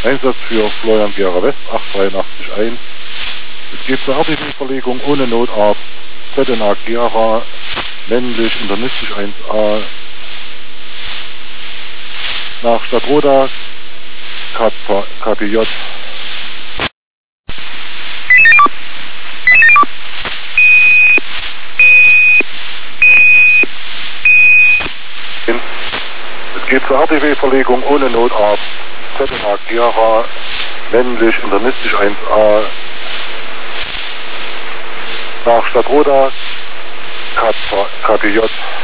Einsatz für Florian Gera West 883-1. Es geht zur RTW-Verlegung ohne Notarzt. ZNA Gera, männlich, internistisch 1a, nach Stadtroda, KPJ. Es geht zur RTW-Verlegung ohne Notarzt. ZNA Gera, männlich, internistisch 1a, nach Stadtroda, KPJ.